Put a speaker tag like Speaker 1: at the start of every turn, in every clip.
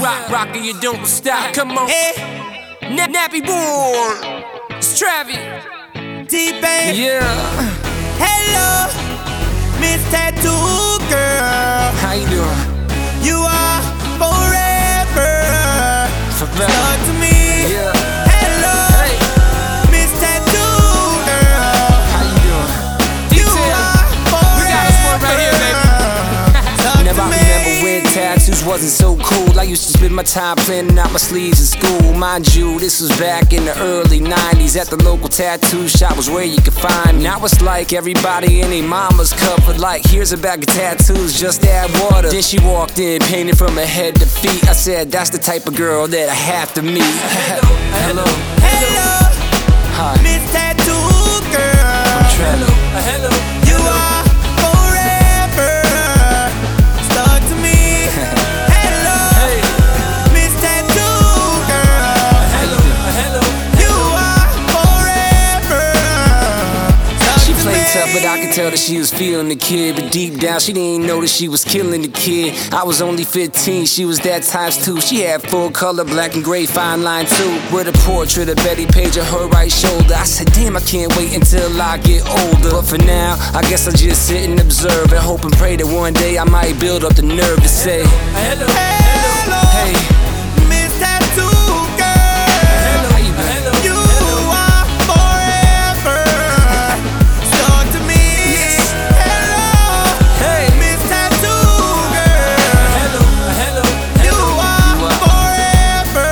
Speaker 1: Rocky, you don't stop. Come on, Nappy boy, it's Travis.
Speaker 2: T-Pain.
Speaker 1: Yeah.
Speaker 2: Hello, Miss Tattoo Girl.
Speaker 1: How you doing?
Speaker 2: You are forever.
Speaker 1: Forever.
Speaker 2: Talk to me.
Speaker 1: Yeah.
Speaker 2: Hello,
Speaker 1: Hey.
Speaker 2: Miss Tattoo Girl.
Speaker 1: How you doing?
Speaker 2: You are forever.
Speaker 1: We got us one right here, baby.
Speaker 2: Talk
Speaker 1: Never
Speaker 2: to me.
Speaker 1: remember when tattoos wasn't so cool. I used to spend my time planning out my sleeves in school. Mind you, this was back in the early 90s. At the local tattoo shop was where you could find me. Now it's like everybody and their mama's covered. Like, here's a bag of tattoos, just add water. Then she walked in, painted from her head to feet. I said, that's the type of girl that I have to meet. Hello.
Speaker 2: Hello,
Speaker 1: Hi.
Speaker 2: Miss Tattoo Girl.
Speaker 1: Hello.
Speaker 2: You are forever. Talk to me. Hello,
Speaker 1: Hey.
Speaker 2: Miss Tattoo Girl. You are forever. Talk
Speaker 1: She
Speaker 2: to
Speaker 1: played
Speaker 2: me.
Speaker 1: tough, but I could tell that she was feeling the kid. But deep down, she didn't know that she was killing the kid. I was only 15, she was that times two. She had full color, black and gray, fine line too. With a portrait of Betty Page on her right shoulder. I said, damn, I can't wait until I get older. But for now, I guess I just sit and observe and hope and pray that one day I might build up the nerve to say,
Speaker 2: Hello,
Speaker 1: hey,
Speaker 2: Miss Tattoo Girl.
Speaker 1: how you been?
Speaker 2: You are forever. Talk to me. Hello,
Speaker 1: Hey.
Speaker 2: Miss Tattoo Girl. You are forever.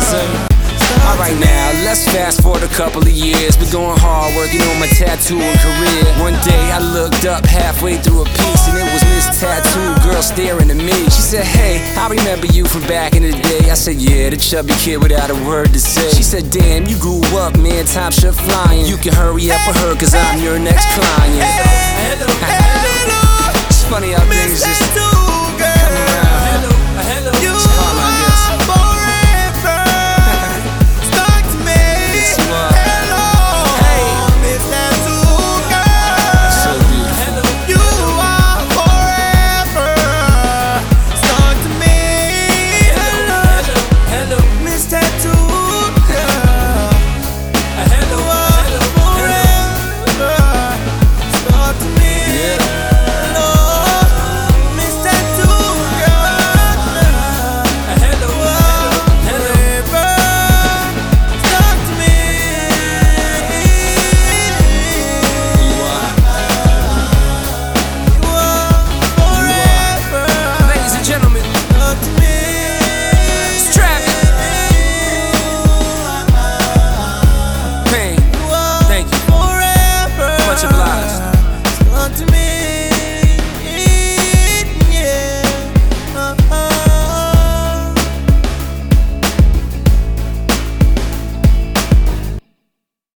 Speaker 1: Alright now, let's fast forward a couple of years. Been going hard working on my tattooing career. One day I looked up halfway through a piece and it was Miss Tattoo Girl staring at me. She said, hey, I remember you from back in the day. I said, yeah, the chubby kid without a word to say. She said, damn, you grew up, man, time sure flying. You can hurry up with her cause I'm your next client.
Speaker 2: Hello,
Speaker 1: It's funny how things just